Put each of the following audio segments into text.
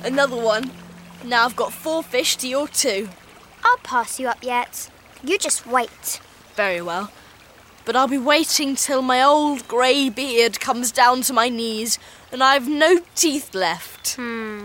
Another one. Now I've got 4 fish to your 2. I'll pass you up yet. You just wait. Very well. But I'll be waiting till my old grey beard comes down to my knees and I've no teeth left.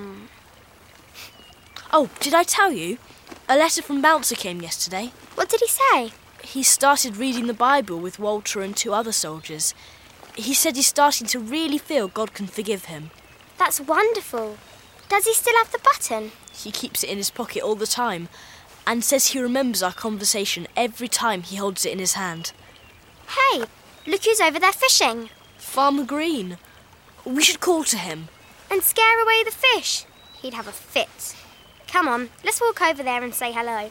Oh, did I tell you? A letter from Bouncer came yesterday. What did he say? He started reading the Bible with Walter and 2 other soldiers. He said he's starting to really feel God can forgive him. That's wonderful. Does he still have the button? He keeps it in his pocket all the time and says he remembers our conversation every time he holds it in his hand. Hey, look who's over there fishing. Farmer Green. We should call to him. And scare away the fish. He'd have a fit. Come on, let's walk over there and say hello.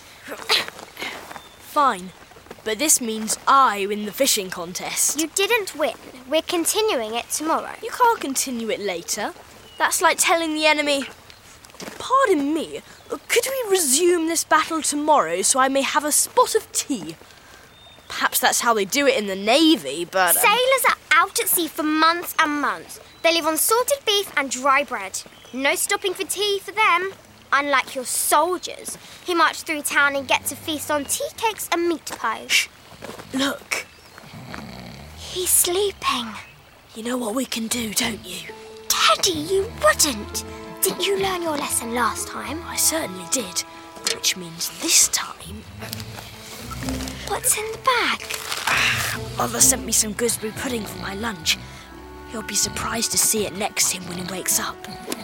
Fine, but this means I win the fishing contest. You didn't win. We're continuing it tomorrow. You can't continue it later. That's like telling the enemy, "Pardon me, could we resume this battle tomorrow so I may have a spot of tea?" Perhaps that's how they do it in the Navy, but... Sailors are out at sea for months and months. They live on salted beef and dry bread. No stopping for tea for them. Unlike your soldiers, who march through town and get to feast on tea cakes and meat pies. Shh! Look. He's sleeping. You know what we can do, don't you? Teddy, you wouldn't. Didn't you learn your lesson last time? I certainly did. Which means this time... What's in the bag? Mother sent me some gooseberry pudding for my lunch. You'll be surprised to see it next to him when he wakes up.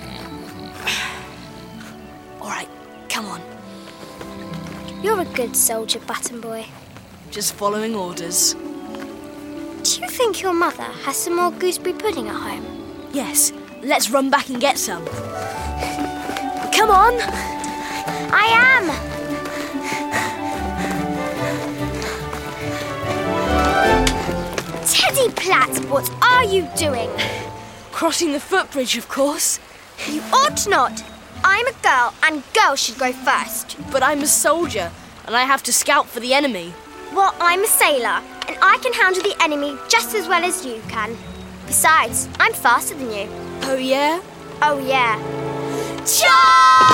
All right, come on. You're a good soldier, Button Boy. Just following orders. Do you think your mother has some more gooseberry pudding at home? Yes, let's run back and get some. Come on! I am! Teddy Platt, what are you doing? Crossing the footbridge, of course. You ought not. I'm a girl, and girls should go first. But I'm a soldier, and I have to scout for the enemy. Well, I'm a sailor, and I can handle the enemy just as well as you can. Besides, I'm faster than you. Oh, yeah? Oh, yeah. Charge!